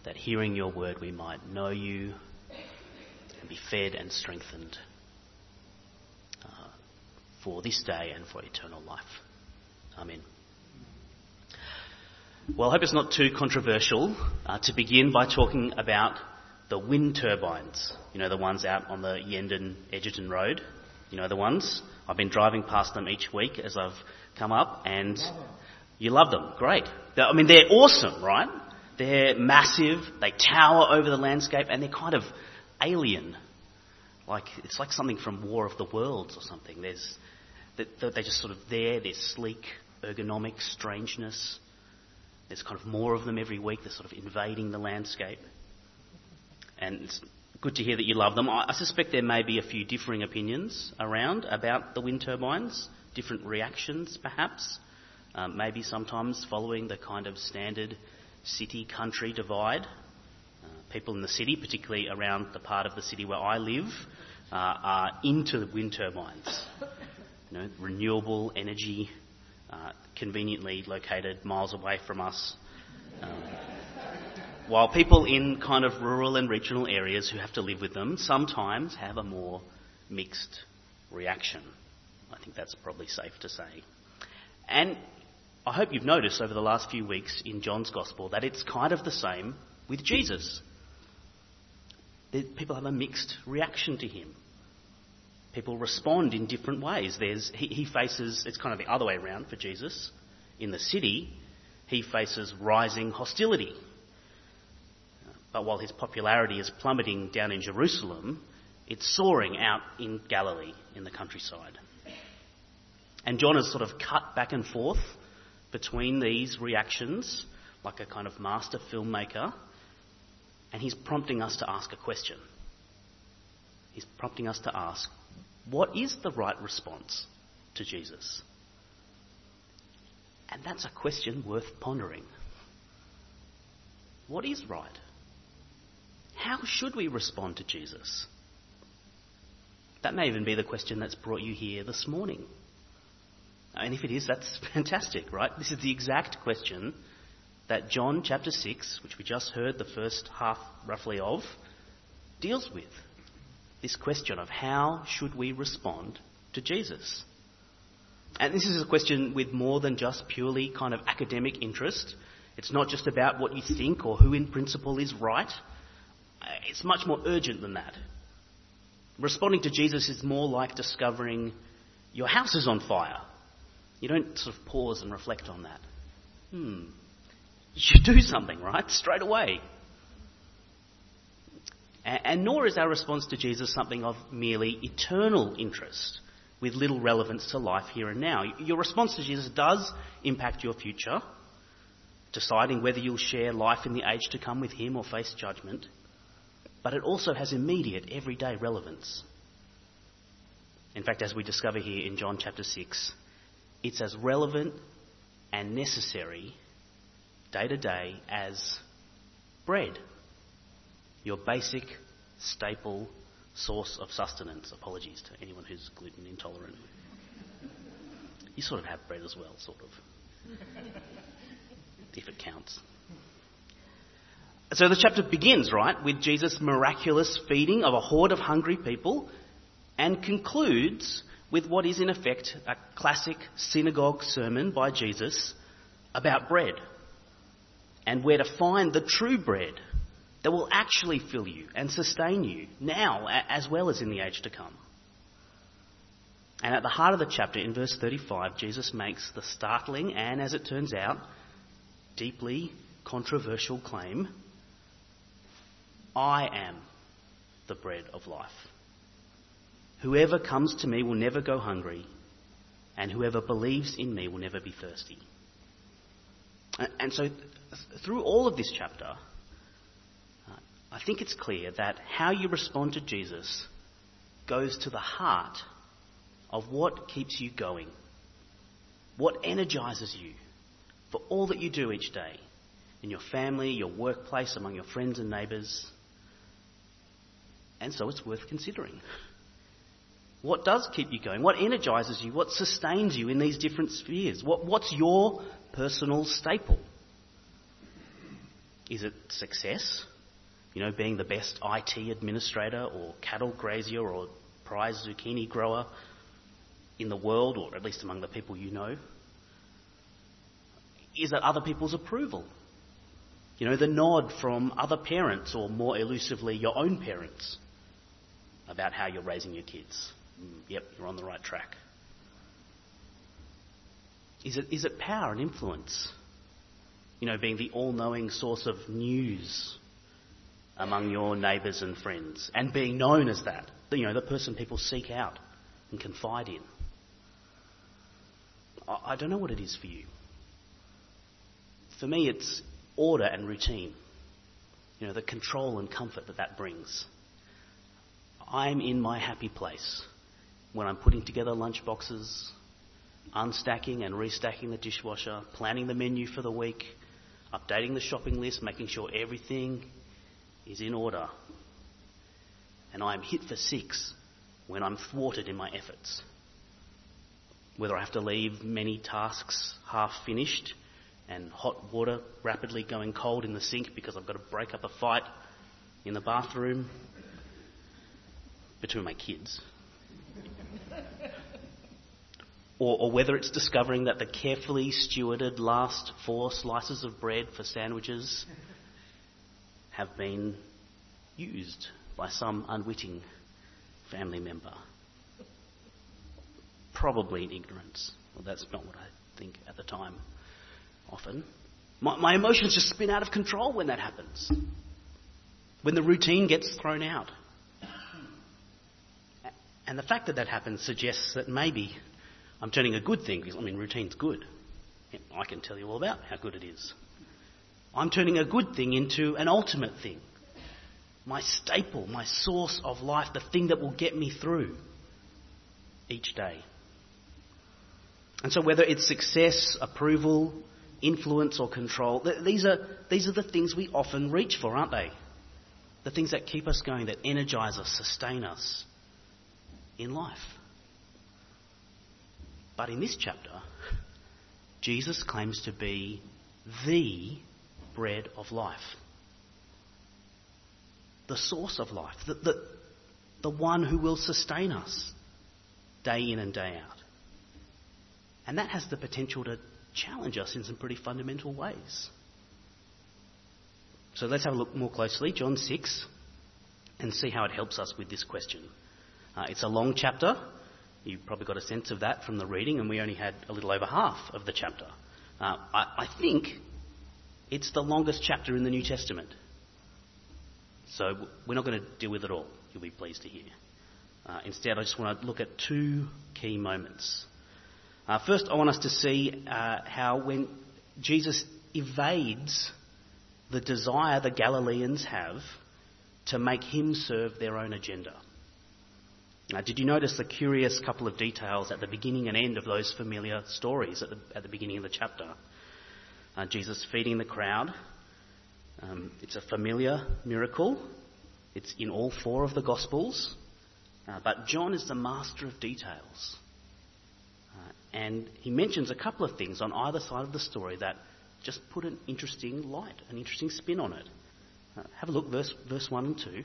that hearing your word we might know you and be fed and strengthened for this day and for eternal life. Amen. Well, I hope it's not too controversial to begin by talking about the wind turbines. You know, the ones out on the Yendon-Edgerton Road. You know the ones? I've been driving past them each week as I've come up, and you love them. Great. They're awesome, right? They're massive, they tower over the landscape, and they're kind of alien. It's like something from War of the Worlds or something. They're just sort of there, there's sleek, ergonomic strangeness. There's kind of more of them every week. They're sort of invading the landscape. And it's good to hear that you love them. I suspect there may be a few differing opinions around about the wind turbines, different reactions perhaps, maybe sometimes following the kind of standard city-country divide. People in the city, particularly around the part of the city where I live, are into wind turbines. You know, renewable energy, conveniently located miles away from us. While people in kind of rural and regional areas who have to live with them sometimes have a more mixed reaction. I think that's probably safe to say. And I hope you've noticed over the last few weeks in John's Gospel that it's kind of the same with Jesus. People have a mixed reaction to him. People respond in different ways. He faces, it's kind of the other way around for Jesus. In the city, he faces rising hostility. But while his popularity is plummeting down in Jerusalem, it's soaring out in Galilee, in the countryside. And John has sort of cut back and forth between these reactions, like a kind of master filmmaker, and he's prompting us to ask a question. He's prompting us to ask, what is the right response to Jesus? And that's a question worth pondering. What is right? How should we respond to Jesus? That may even be the question that's brought you here this morning. And if it is, that's fantastic, right? This is the exact question that John chapter 6, which we just heard the first half roughly of, deals with. This question of how should we respond to Jesus? And this is a question with more than just purely kind of academic interest. It's not just about what you think or who in principle is right. It's much more urgent than that. Responding to Jesus is more like discovering your house is on fire. You don't sort of pause and reflect on that. You should do something, right? Straight away. And nor is our response to Jesus something of merely eternal interest with little relevance to life here and now. Your response to Jesus does impact your future, deciding whether you'll share life in the age to come with him or face judgment. But it also has immediate, everyday relevance. In fact, as we discover here in John chapter 6, it's as relevant and necessary day to day as bread, your basic, staple source of sustenance. Apologies to anyone who's gluten intolerant. You sort of have bread as well, sort of, if it counts. So the chapter begins, right, with Jesus' miraculous feeding of a horde of hungry people and concludes with what is in effect a classic synagogue sermon by Jesus about bread and where to find the true bread that will actually fill you and sustain you now as well as in the age to come. And at the heart of the chapter, in verse 35, Jesus makes the startling and, as it turns out, deeply controversial claim, I am the bread of life. Whoever comes to me will never go hungry, and whoever believes in me will never be thirsty. And so, through all of this chapter, I think it's clear that how you respond to Jesus goes to the heart of what keeps you going, what energises you for all that you do each day, in your family, your workplace, among your friends and neighbours. And so it's worth considering. What does keep you going? What energises you? What sustains you in these different spheres? What's your personal staple? Is it success? Being the best IT administrator or cattle grazier or prize zucchini grower in the world, or at least among the people you know? Is it other people's approval? The nod from other parents, or more elusively, your own parents, about how you're raising your kids. Yep, you're on the right track. Is it power and influence? Being the all-knowing source of news among your neighbours and friends, and being known as that, the person people seek out and confide in. I don't know what it is for you. For me, it's order and routine. The control and comfort that brings. I'm in my happy place when I'm putting together lunch boxes, unstacking and restacking the dishwasher, planning the menu for the week, updating the shopping list, making sure everything is in order. And I am hit for 6 when I'm thwarted in my efforts. Whether I have to leave many tasks half finished and hot water rapidly going cold in the sink because I've got to break up a fight in the bathroom between my kids. Or whether it's discovering that the carefully stewarded last 4 slices of bread for sandwiches have been used by some unwitting family member. Probably in ignorance. Well, that's not what I think at the time, often. My emotions just spin out of control when that happens. When the routine gets thrown out. And the fact that happens suggests that maybe I'm turning a good thing, because, routine's good. I can tell you all about how good it is. I'm turning a good thing into an ultimate thing. My staple, my source of life, the thing that will get me through each day. And so whether it's success, approval, influence or control, these are the things we often reach for, aren't they? The things that keep us going, that energise us, sustain us in life. But in this chapter, Jesus claims to be the bread of life. The source of life. The one who will sustain us day in and day out. And that has the potential to challenge us in some pretty fundamental ways. So let's have a look more closely, John 6, and see how it helps us with this question. It's a long chapter. You probably got a sense of that from the reading, and we only had a little over half of the chapter. I think it's the longest chapter in the New Testament. So we're not going to deal with it all, you'll be pleased to hear. Instead, I just want to look at 2 key moments. First, I want us to see how when Jesus evades the desire the Galileans have to make him serve their own agenda. Did you notice the curious couple of details at the beginning and end of those familiar stories at the beginning of the chapter? Jesus feeding the crowd. It's a familiar miracle. It's in all 4 of the Gospels. But John is the master of details. And he mentions a couple of things on either side of the story that just put an interesting light, an interesting spin on it. Have a look, verse 1 and 2.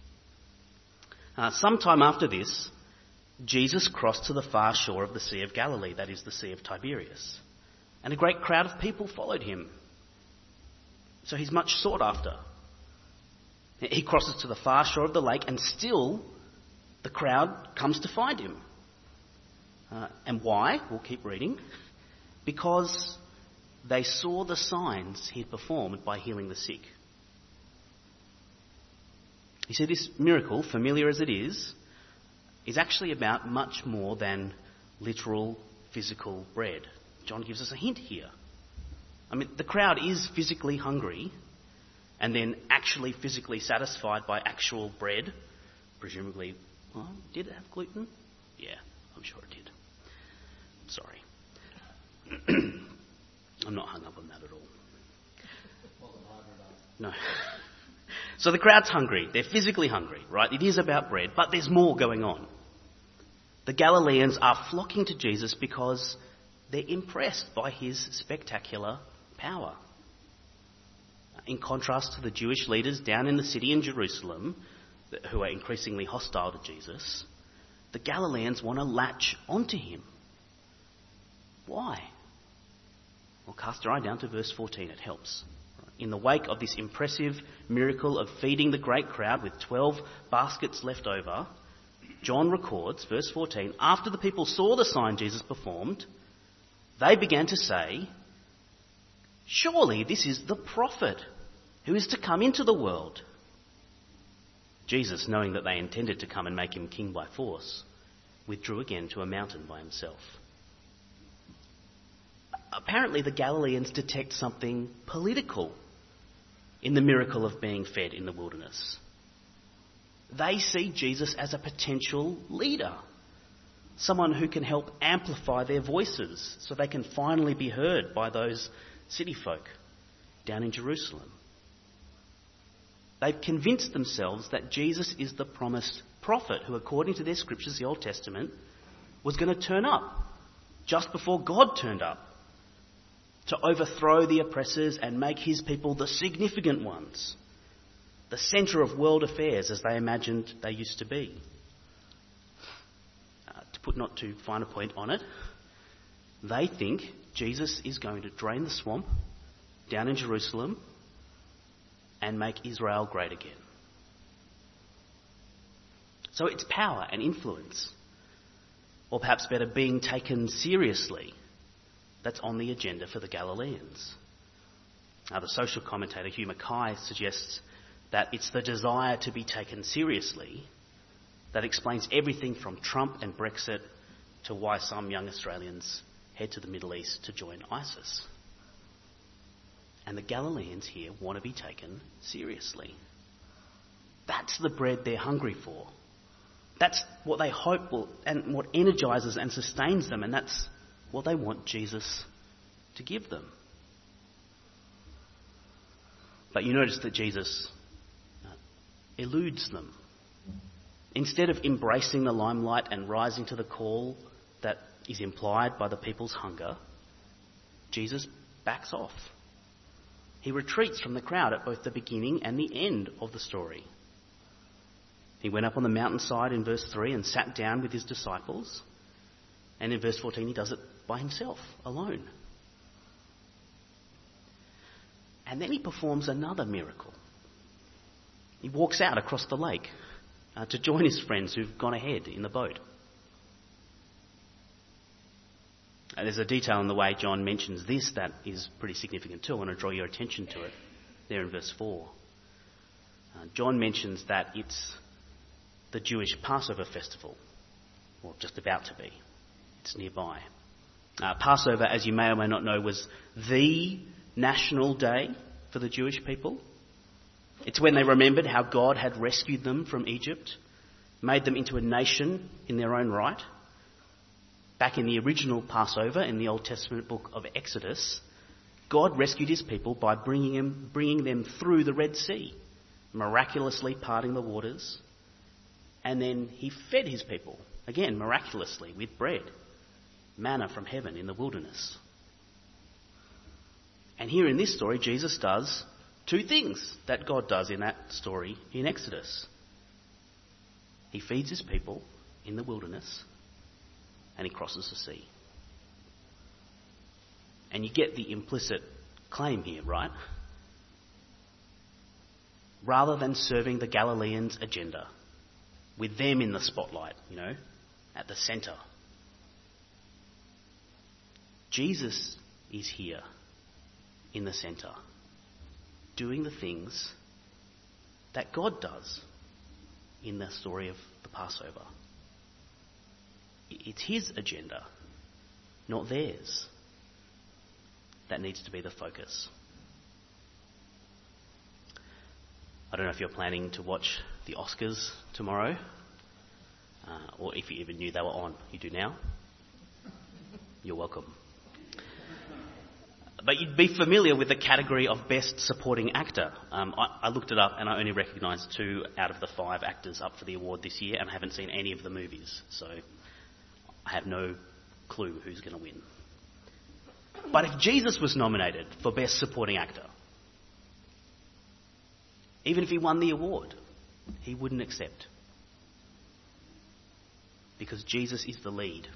Sometime after this, Jesus crossed to the far shore of the Sea of Galilee, that is the Sea of Tiberias, and a great crowd of people followed him. So he's much sought after. He crosses to the far shore of the lake, and still the crowd comes to find him. And why? We'll keep reading. Because they saw the signs he'd performed by healing the sick. You see, this miracle, familiar as it is actually about much more than literal physical bread. John gives us a hint here. The crowd is physically hungry and then actually physically satisfied by actual bread. Presumably, did it have gluten? Yeah, I'm sure it did. Sorry. I'm not hung up on that at all. No. So the crowd's hungry. They're physically hungry, right? It is about bread, but there's more going on. The Galileans are flocking to Jesus because they're impressed by his spectacular power. In contrast to the Jewish leaders down in the city in Jerusalem, who are increasingly hostile to Jesus, the Galileans want to latch onto him. Why? Well, cast your eye down to verse 14, it helps. In the wake of this impressive miracle of feeding the great crowd with 12 baskets left over, John records, verse 14, after the people saw the sign Jesus performed, they began to say, "Surely this is the prophet who is to come into the world." Jesus, knowing that they intended to come and make him king by force, withdrew again to a mountain by himself. Apparently the Galileans detect something political in the miracle of being fed in the wilderness. They see Jesus as a potential leader, someone who can help amplify their voices so they can finally be heard by those city folk down in Jerusalem. They've convinced themselves that Jesus is the promised prophet who, according to their scriptures, the Old Testament, was going to turn up just before God turned up to overthrow the oppressors and make his people the significant ones, the centre of world affairs as they imagined they used to be. To put not too fine a point on it, they think Jesus is going to drain the swamp down in Jerusalem and make Israel great again. So it's power and influence, or perhaps better, being taken seriously, that's on the agenda for the Galileans. The social commentator Hugh Mackay suggests that it's the desire to be taken seriously that explains everything from Trump and Brexit to why some young Australians head to the Middle East to join ISIS. And the Galileans here want to be taken seriously. That's the bread they're hungry for. That's what they hope will, and what energises and sustains them, and that's what they want Jesus to give them. But you notice that Jesus eludes them. Instead of embracing the limelight and rising to the call that is implied by the people's hunger, Jesus backs off. He retreats from the crowd at both the beginning and the end of the story. He went up on the mountainside in verse 3 and sat down with his disciples. And in verse 14 he does it by himself, alone. And then he performs another miracle. He walks out across the lake to join his friends who've gone ahead in the boat. There's a detail in the way John mentions this that is pretty significant too. I want to draw your attention to it there in verse 4. John mentions that it's the Jewish Passover festival, or just about to be. It's nearby. Passover, as you may or may not know, was the national day for the Jewish people. It's when they remembered how God had rescued them from Egypt, made them into a nation in their own right. Back in the original Passover, in the Old Testament book of Exodus, God rescued his people by bringing them through the Red Sea, miraculously parting the waters. And then he fed his people, again miraculously, with bread, manna from heaven in the wilderness. And here in this story, Jesus does two things that God does in that story in Exodus. He feeds his people in the wilderness, and he crosses the sea. And you get the implicit claim here, right? Rather than serving the Galileans' agenda, with them in the spotlight, at the centre, Jesus is here in the centre, doing the things that God does in the story of the Passover. It's his agenda, not theirs, that needs to be the focus. I don't know if you're planning to watch the Oscars tomorrow, or if you even knew they were on. You do now? You're welcome. But you'd be familiar with the category of Best Supporting Actor. I looked it up and I only recognised 2 out of the 5 actors up for the award this year, and I haven't seen any of the movies, so I have no clue who's going to win. But if Jesus was nominated for Best Supporting Actor, Even if he won the award, he wouldn't accept. Because Jesus is the lead.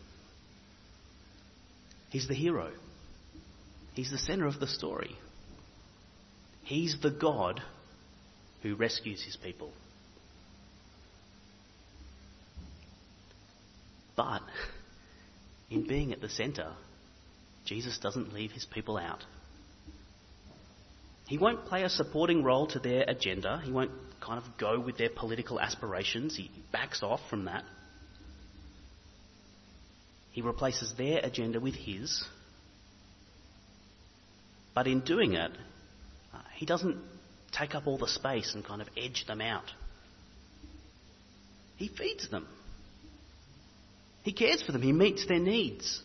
He's the hero. He's the centre of the story. He's the God who rescues his people. But in being at the centre, Jesus doesn't leave his people out. He won't play a supporting role to their agenda. He won't kind of go with their political aspirations. He backs off from that. He replaces their agenda with his. But in doing it, he doesn't take up all the space and kind of edge them out. He feeds them. He cares for them. He meets their needs.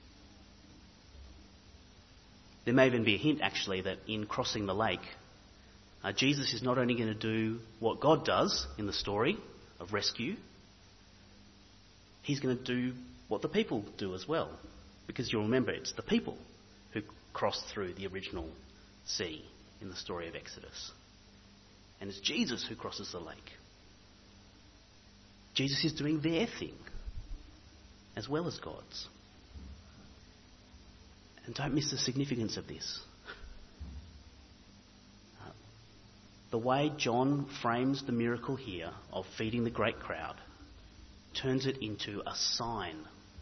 There may even be a hint, actually, that in crossing the lake, Jesus is not only going to do what God does in the story of rescue, he's going to do what the people do as well. Because you'll remember, it's the people who crossed through the original sea in the story of Exodus. And it's Jesus who crosses the lake. Jesus is doing their thing as well as God's. And don't miss the significance of this. The way John frames the miracle here of feeding the great crowd turns it into a sign.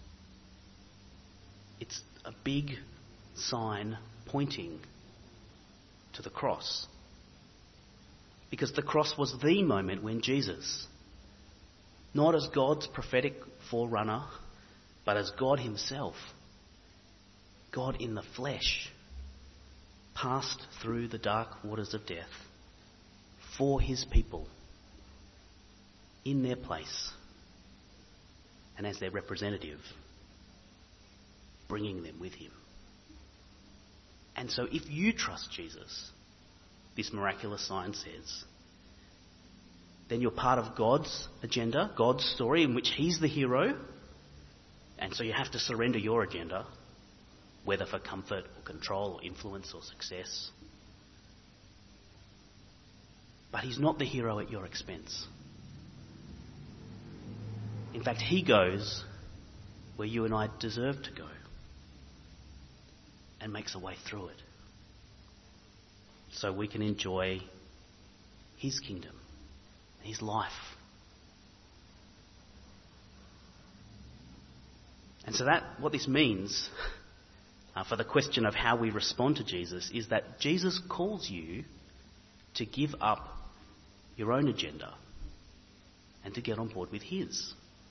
It's a big sign pointing to the cross. Because the cross was the moment when Jesus, not as God's prophetic forerunner, but as God himself, God in the flesh, passed through the dark waters of death for his people, in their place, and as their representative, bringing them with him. And so if you trust Jesus, this miraculous sign says, then you're part of God's agenda, God's story in which he's the hero, and so you have to surrender your agenda, whether for comfort or control or influence or success. But he's not the hero at your expense. In fact, he goes where you and I deserve to go and makes a way through it so we can enjoy his kingdom, his life. And so what this means for the question of how we respond to Jesus is that Jesus calls you to give up your own agenda and to get on board with his.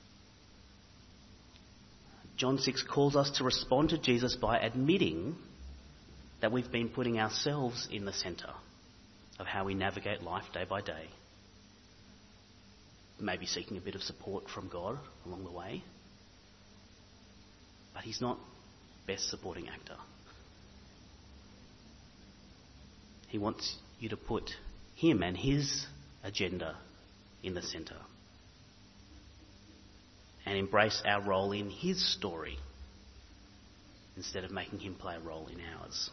John 6 calls us to respond to Jesus by admitting that we've been putting ourselves in the centre of how we navigate life day by day. Maybe seeking a bit of support from God along the way. But he's not best supporting actor. He wants you to put him and his agenda in the centre and embrace our role in his story instead of making him play a role in ours.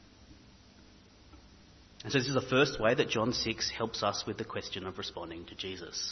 And so this is the first way that John 6 helps us with the question of responding to Jesus.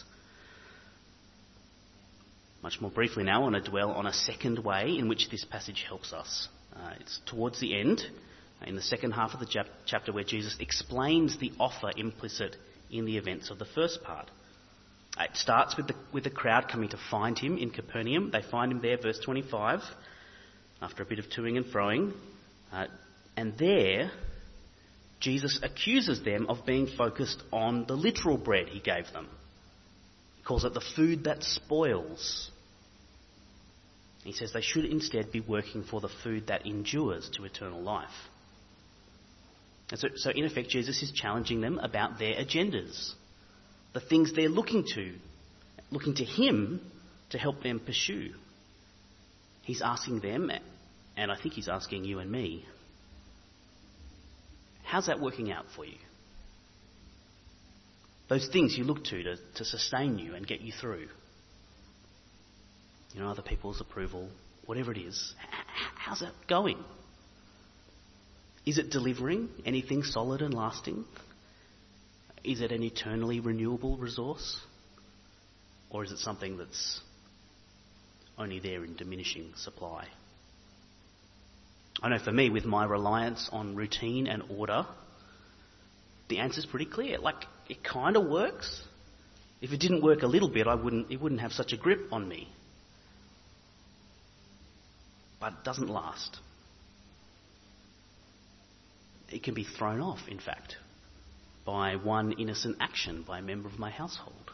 Much more briefly now, I want to dwell on a second way in which this passage helps us. It's towards the end, in the second half of the chapter, where Jesus explains the offer implicit in the events of the first part. It starts with the crowd coming to find him in Capernaum. They find him there, verse 25, after a bit of toing and froing. And there, Jesus accuses them of being focused on the literal bread he gave them. He calls it the food that spoils. He says they should instead be working for the food that endures to eternal life. And so in effect, Jesus is challenging them about their agendas, the things they're looking to him to help them pursue. He's asking them, and I think he's asking you and me, how's that working out for you? Those things you look to sustain you and get you through. You know, other people's approval, whatever it is. How's that going? Is it delivering anything solid and lasting? Is it an eternally renewable resource? Or is it something that's only there in diminishing supply? I know for me, with my reliance on routine and order, the answer's pretty clear. It kind of works. If it didn't work a little bit, it wouldn't have such a grip on me. But it doesn't last. It can be thrown off, in fact, by one innocent action by a member of my household.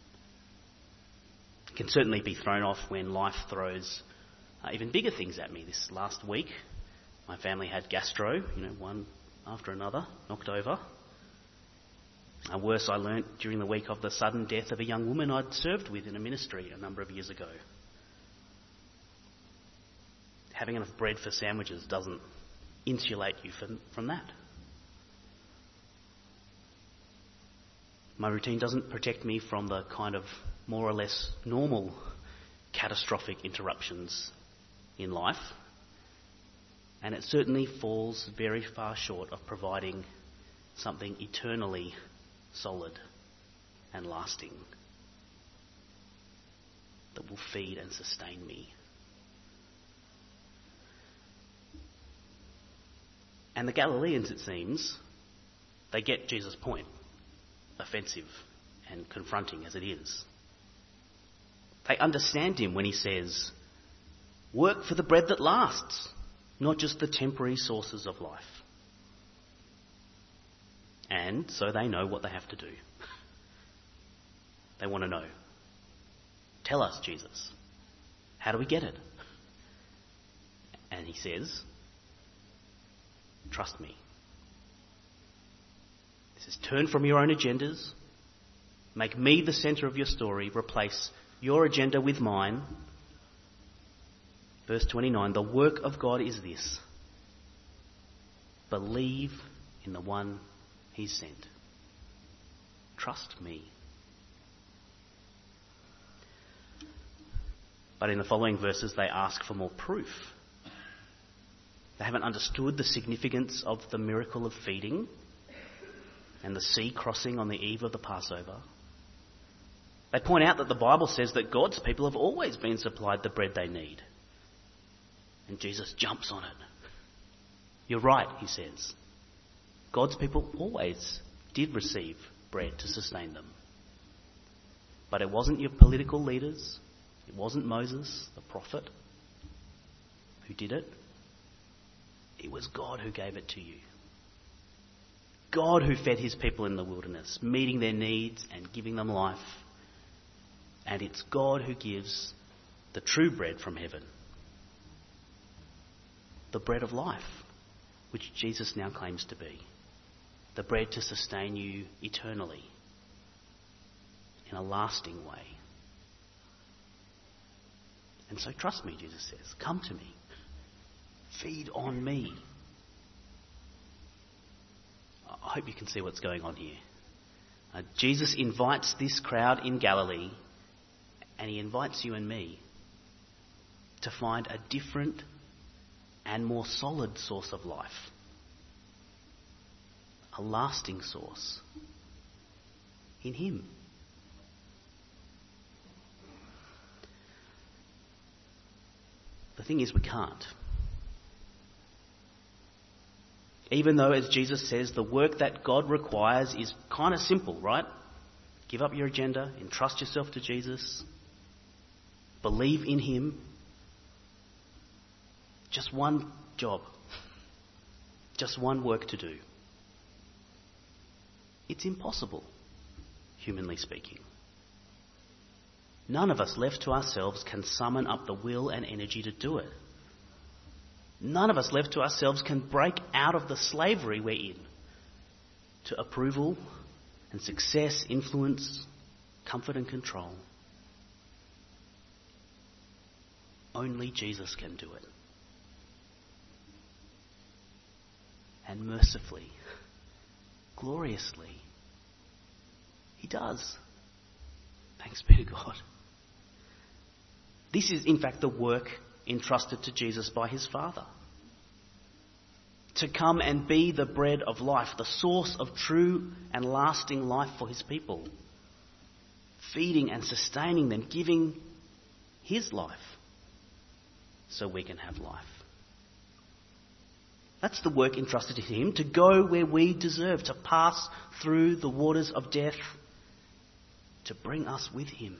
It can certainly be thrown off when life throws even bigger things at me. This last week, my family had gastro, one after another, knocked over. Worse, I learnt during the week of the sudden death of a young woman I'd served with in a ministry a number of years ago. Having enough bread for sandwiches doesn't insulate you from that. My routine doesn't protect me from the kind of more or less normal catastrophic interruptions in life, and it certainly falls very far short of providing something eternally solid and lasting that will feed and sustain me. And the Galileans, it seems, they get Jesus' point, offensive and confronting as it is. They understand him when he says, work for the bread that lasts, not just the temporary sources of life. And so they know what they have to do. They want to know. Tell us, Jesus. How do we get it? And he says, trust me. He says, turn from your own agendas. Make me the centre of your story. Replace your agenda with mine. Verse 29, the work of God is this. Believe in the one he's sent. Trust me. But in the following verses, they ask for more proof. They haven't understood the significance of the miracle of feeding and the sea crossing on the eve of the Passover. They point out that the Bible says that God's people have always been supplied the bread they need. And Jesus jumps on it. You're right, he says. God's people always did receive bread to sustain them. But it wasn't your political leaders, it wasn't Moses, the prophet, who did it. It was God who gave it to you. God who fed his people in the wilderness, meeting their needs and giving them life. And it's God who gives the true bread from heaven. The bread of life, which Jesus now claims to be. The bread to sustain you eternally, in a lasting way. And so trust me, Jesus says. Come to me. Feed on me. I hope you can see what's going on here. Jesus invites this crowd in Galilee, and he invites you and me to find a different and more solid source of life. A lasting source in him. The thing is, we can't. Even though, as Jesus says, the work that God requires is kind of simple, right? Give up your agenda, entrust yourself to Jesus, believe in him. Just one job. Just one work to do. It's impossible, humanly speaking. None of us left to ourselves can summon up the will and energy to do it. None of us left to ourselves can break out of the slavery we're in to approval and success, influence, comfort and control. Only Jesus can do it. And mercifully, gloriously, he does. Thanks be to God. This is, in fact, the work entrusted to Jesus by his Father. to come and be the bread of life, the source of true and lasting life for his people, feeding and sustaining them, giving his life so we can have life. That's the work entrusted to him, to go where we deserve, to pass through the waters of death, to bring us with him,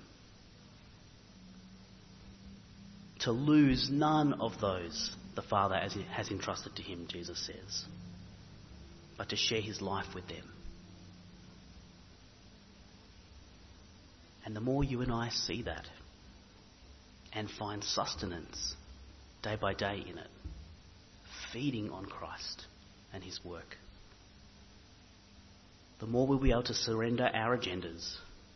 to lose none of those the Father has entrusted to him, Jesus says, but to share his life with them. And the more you and I see that and find sustenance day by day in it, feeding on Christ and his work, the more we'll be able to surrender our agendas,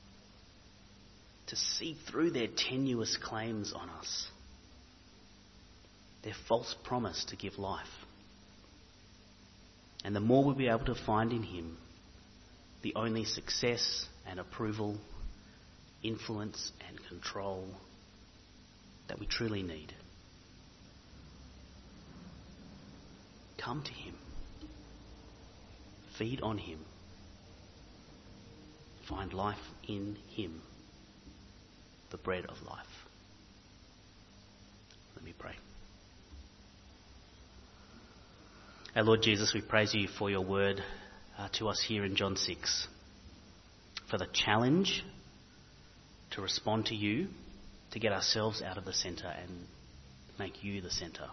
to see through their tenuous claims on us, their false promise to give life. And the more we'll be able to find in him the only success and approval, influence and control that we truly need. Come to him. Feed on him. Find life in him, the bread of life. Let me pray. Our Lord Jesus, we praise you for your word to us here in John 6, for the challenge to respond to you, to get ourselves out of the centre and make you the centre,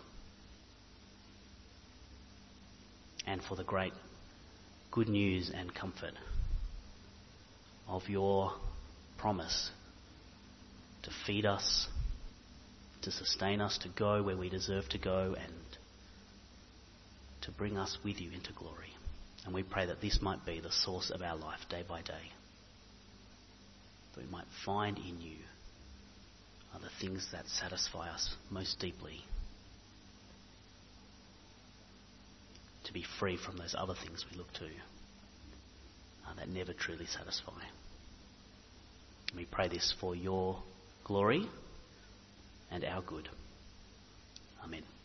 and for the great good news and comfort of your promise to feed us, to sustain us, to go where we deserve to go, and to bring us with you into glory. And we pray that this might be the source of our life day by day, that we might find in you the things that satisfy us most deeply, to be free from those other things we look to that never truly satisfy. And we pray this for your glory and our good. Amen.